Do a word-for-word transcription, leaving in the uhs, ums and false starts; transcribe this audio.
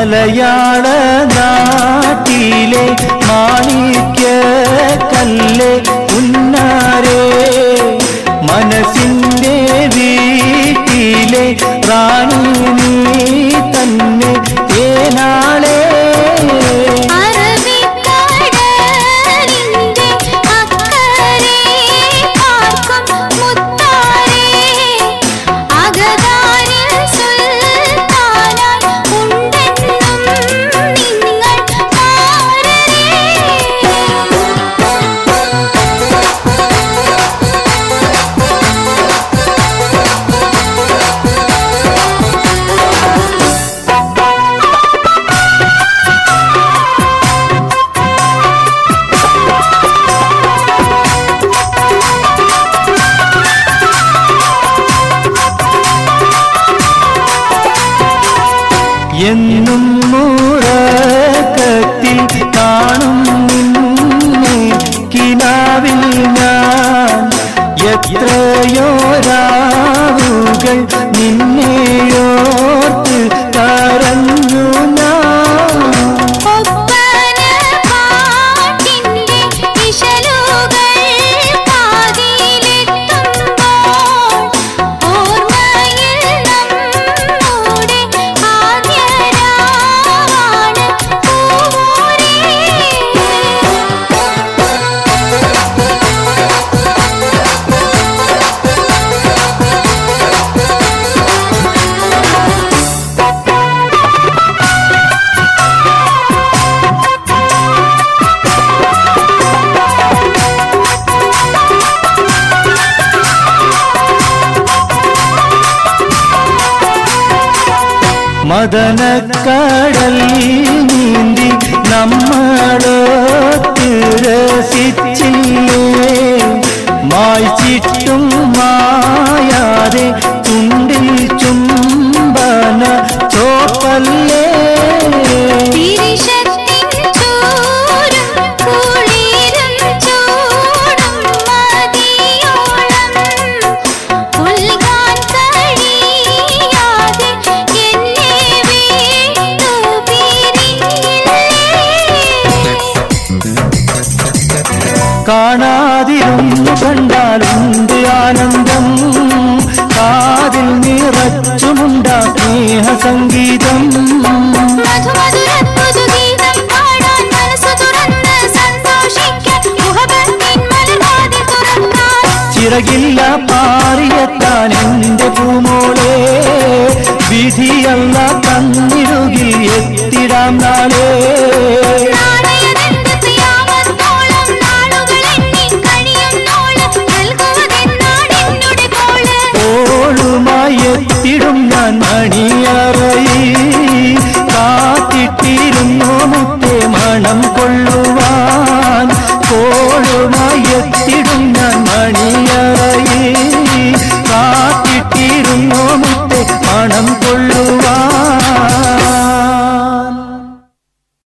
മലയാള നാട്ടിലെ മാണിക്യ കല്ല് ഉന്നാരേ മനസ്സിന്റെ വീട്ടിലെ റാണി നീ തന്നെ ഏനാളേ എന്നും മുറക്കത്തിൽ കാണും നിന്നെ കിനാവിൽ ഞാൻ എത്രയോ രാവുകൾ നിന്നെയോർത്ത് കരഞ്ഞു ഞാൻ മദനക്കടൽ നീന്തി നമ്മളൊത്ത് രസിച്ചില്ലേ മായ്ച്ചിട്ടും മായാതെ ചുണ്ടിൽ ചുംബന ചോപ്പല്ലേ കാണാതിരുന്നു കണ്ടാലുണ്ട് ആനന്ദം കാതിൽ നിറച്ചുമുണ്ടാ സ്നേഹസംഗീതം ചിറകില്ല പാറിയെത്താൻ എന്റെ പൂമോളെ വിധിയല്ല തന്നിരുകിൽ എത്തിടാം നാളെ